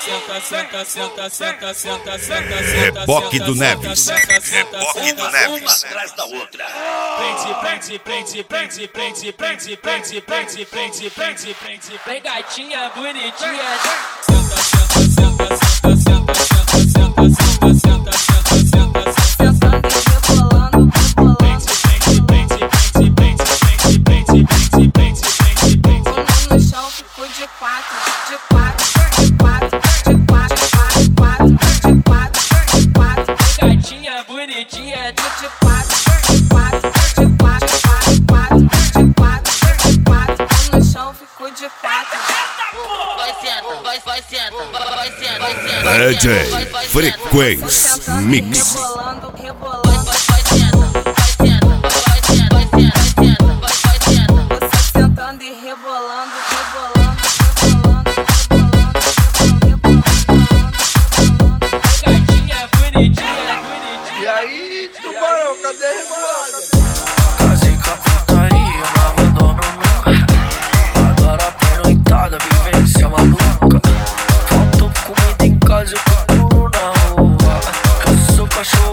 senta, senta, senta, senta, senta. Reboque do Neves. Reboque do Neves. Uma atrás da outra. Prende, prende, prende, prende, prende, prende, prende, prende, prende, prende. Vem gatinha bonitinha. Senta, senta, senta, senta, senta, senta, senta, senta, senta, senta, senta. Sentando e rebolando, rebolando. No chão ficou de quatro, de quatro, de quatro, de quatro, de quatro, de quatro, de quatro. Gatinha bonitinha. De quatro, de quatro, de quatro, de quatro, de quatro, de quatro. No chão ficou de quatro. Vai senta, vai senta, vai senta, vai senta. DJ Frequência Mix. Rebolando, rebolando. Você sentando e rebolando, rebolando, rebolando, Gatinha bonitinha, bonitinha. E aí, tubarão, cadê a rebolada?